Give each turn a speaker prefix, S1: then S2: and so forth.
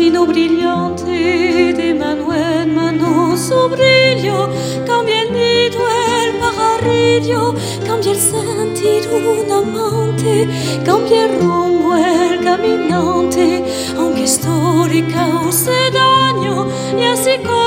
S1: destino brillante de mano en mano su brillo, cambia el nido, el pajarillo, cambia el sentido un amante, cambia el rumbo el caminante, aunque esto le cause daño y así